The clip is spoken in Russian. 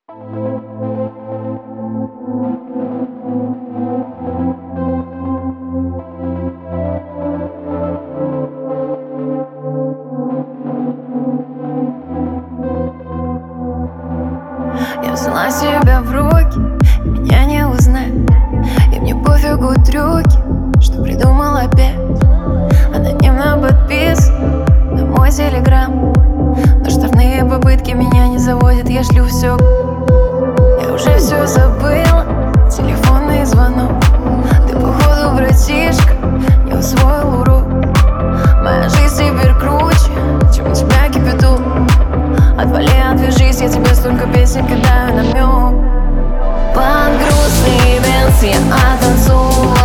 Я взяла себя в руки, и меня не узнать. И мне пофигу трюки, что придумал опять. Анонимно подписан на мой телеграм, но штрафные попытки меня не заводят, я шлю все. Я уже все забыла, телефонный звонок. Ты походу, братишка, не усвоил урок. Моя жизнь теперь круче, чем у тебя кипяток. Отвали, отвяжись, я тебе столько песен кидаю намек. Под грустный бенз я оттанцую.